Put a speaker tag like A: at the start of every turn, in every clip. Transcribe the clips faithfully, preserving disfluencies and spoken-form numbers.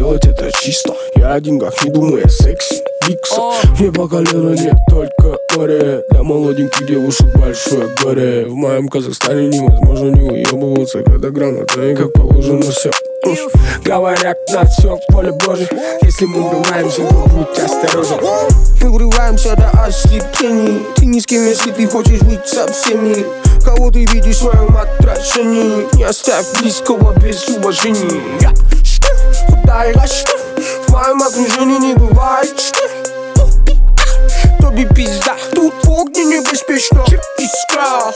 A: делать это чисто. Я о деньгах не думаю, я секси Бикса. Мне по колено нет, только море. Для молоденьких девушек большое горе. В моем Казахстане невозможно не уебываться, когда грамота и как положено все. Говорят, на все поле Божье. Если мы убиваемся, то будь осторожен.
B: Мы врываемся до ослеплений. Ты ни с кем, если ты хочешь быть со всеми. Кого ты видишь в своем отражении? Не оставь близкого без уважения. Куда и что? В моем окружении не бывает что? Тоби пизда. Тут в огне небеспечно. Искра.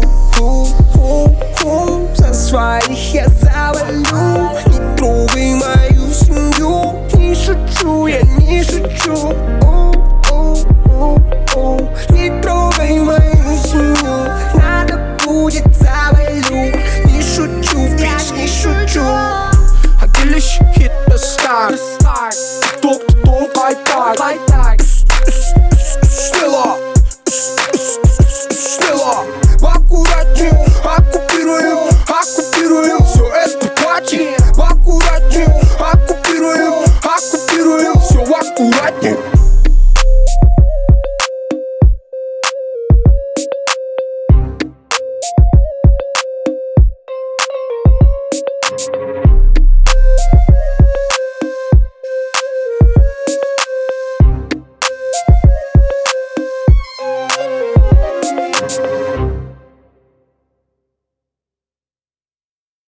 B: За своих я завалю. Не трогай мою семью. Не шучу, я не шучу. Не трогай мою семью. Надо будет завалю. Не шучу, bitch, не шучу. Отделишь hit the start. Топ, топ, лайт, лайт.